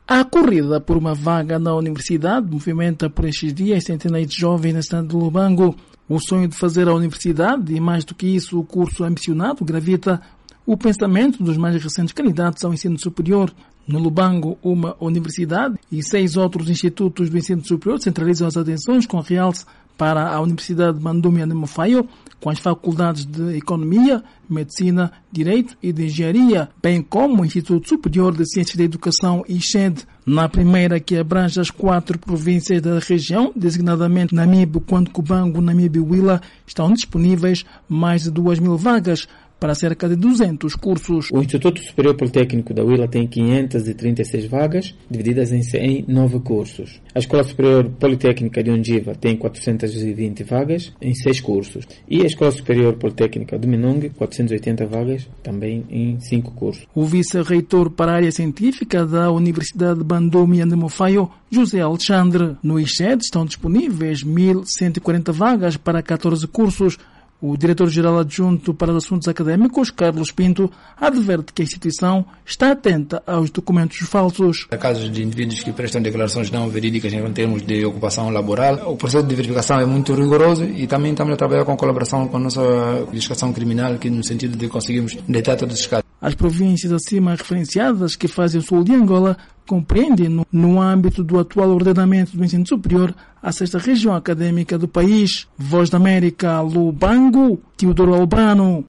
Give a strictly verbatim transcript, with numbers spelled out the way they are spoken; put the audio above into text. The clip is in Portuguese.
A corrida por uma vaga na universidade movimenta por estes dias centenas de jovens na cidade de Lubango. O sonho de fazer a universidade e, mais do que isso, o curso ambicionado gravita o pensamento dos mais recentes candidatos ao ensino superior. No Lubango, uma universidade e seis outros institutos do ensino superior centralizam as atenções com realce para a Universidade de Bandumi Ande Mofaio, com as faculdades de Economia, Medicina, Direito e de Engenharia, bem como o Instituto Superior de Ciências da Educação, I C E D. Na primeira, que abrange as quatro províncias da região, designadamente Namibe, Cubango, Namibe e Huila, estão disponíveis mais de duas mil vagas para cerca de duzentos cursos. O Instituto Superior Politécnico da Huila tem quinhentas e trinta e seis vagas, divididas em, em nove cursos. A Escola Superior Politécnica de Ondiva tem quatrocentas e vinte vagas, em seis cursos. E a Escola Superior Politécnica de Minongue, quatrocentas e oitenta vagas, também em cinco cursos. O vice-reitor para a área científica da Universidade de Bandumi Ande Mofaio, José Alexandre. No I C E D estão disponíveis mil cento e quarenta vagas para catorze cursos. O diretor-geral adjunto para os assuntos académicos, Carlos Pinto, adverte que a instituição está atenta aos documentos falsos. Em casos de indivíduos que prestam declarações não verídicas em termos de ocupação laboral, o processo de verificação é muito rigoroso e também estamos a trabalhar com colaboração com a nossa investigação criminal, que no sentido de conseguirmos detectar todos esses casos. As províncias acima referenciadas, que fazem o sul de Angola, compreendem, no, no âmbito do atual ordenamento do ensino superior, a sexta região académica do país. Voz da América, Lubango, Teodoro Albano.